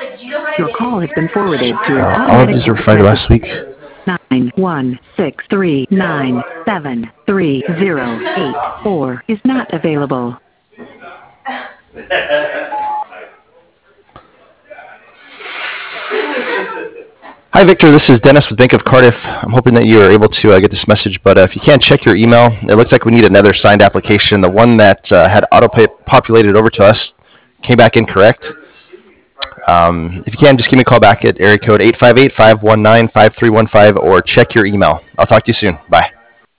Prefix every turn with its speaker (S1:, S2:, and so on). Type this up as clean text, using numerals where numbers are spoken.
S1: Your call has been forwarded to an
S2: All of these were provided last week.
S1: 916397308 is not available.
S2: Hi, Victor. This is Dennis with Bank of Cardiff. I'm hoping that you are able to get this message, but if you can't, check your email. It looks like we need another signed application. The one that had auto-populated over to us came back incorrect. If you can, just give me a call back at area code 858-519-5315 or check your email. I'll talk to you soon. Bye.